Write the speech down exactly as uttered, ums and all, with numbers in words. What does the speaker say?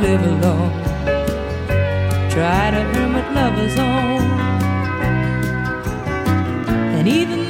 live alone. Tried a hermit lover's home, and even